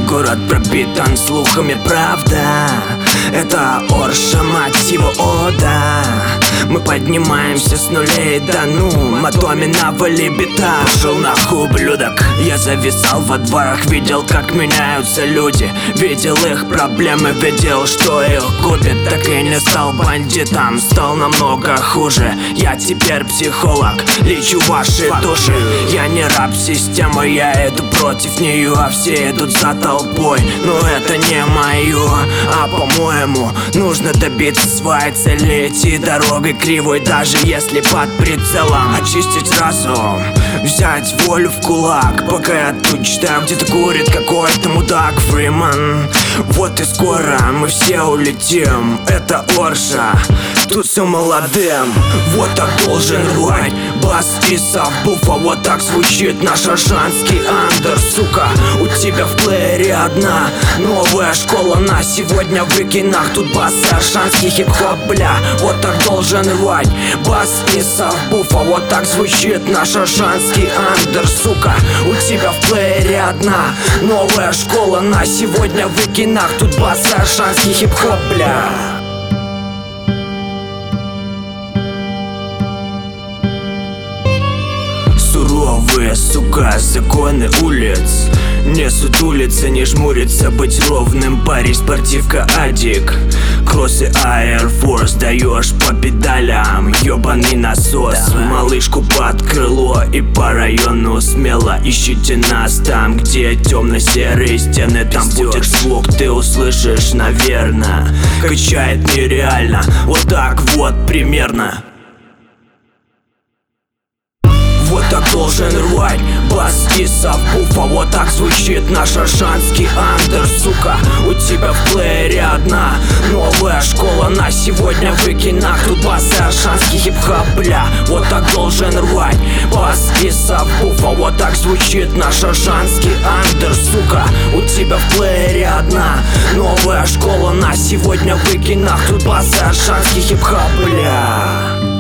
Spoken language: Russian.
город пропитан слухами, правда. Это Орша, мать его, о да. Мы поднимаемся с нулей, да ну, мотоми на валибита. Пошел нахуй, ублюдок. Я зависал во дворах, видел, как меняются люди. Видел их проблемы, видел, что их губит. Так и не стал бандитом, стал намного хуже. Я теперь психолог, лечу ваши души. Я не раб системы, я иду против нее, а все идут за толпой. Но это не мое, а по-моему нужно добиться своей цели. Идти дорогой кривой, даже если под прицелом. Очистить разум, взять волю в кулак. Пока я тут читаю, где-то курит какой-то мудак Фриман. Вот и скоро мы все улетим. Это Орша, тут все молодым. Вот так должен рвать бас и сабвуфа. Вот так звучит наш аршанский андер. Сука, у тебя в плеере одна новая школа на сегодня в Икинах. Тут бас и аршанский хип-хоп, бля. Вот так должен рвать бас и сабвуфа. Вот так звучит наш аршанский андер. Сука, у тебя в плеере одна новая школа на сегодня в Икинах. Тут бас и аршанский хип-хоп, бля. Суровые, сука, законы улиц. Не сутулиться, не жмуриться, быть ровным. Парень, спортивка, адик. Кроссы Air Force, даешь по педалям. Ёбаный насос, малышку под крыло. И по району смело ищите нас. Там, где темно-серые стены, там будет звук, ты услышишь, наверное. Качает нереально, вот так вот примерно. Вот так должен рвать бас и сабвуфа. Вот так звучит наш аршанский андер. Сука, у тебя в плеере одна новая школа на сегодня в Икинах. Тут бас и аршанский хип-хоп, бля. Вот так должен рвать бас и сабвуфа. Вот так звучит наш аршанский андер. Сука, у тебя в плеере одна новая школа на сегодня в Икинах. Тут бас и аршанский хип-хоп, бля.